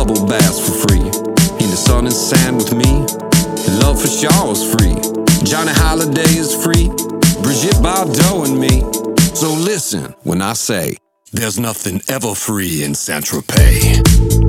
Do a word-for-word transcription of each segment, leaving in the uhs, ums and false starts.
bubble baths for free. In the sun and sand with me. Love for Shaw is free. Johnny Holiday is free. Brigitte Bardot and me. So listen when I say there's nothing ever free in Saint-Tropez.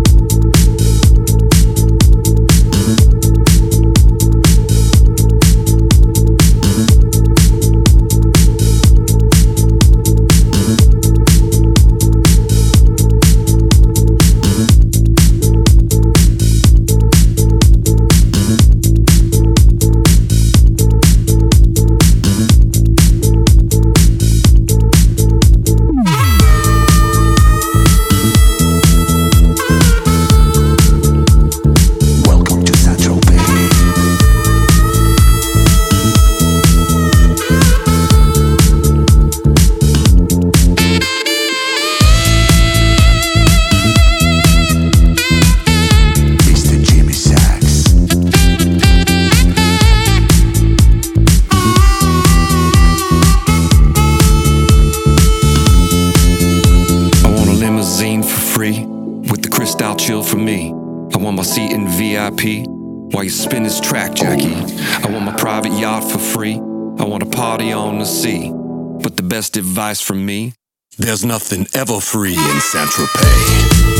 While you spin this track, Jackie, I want my private yacht for free. I want a party on the sea. But the best advice from me, there's nothing ever free in Saint-Tropez.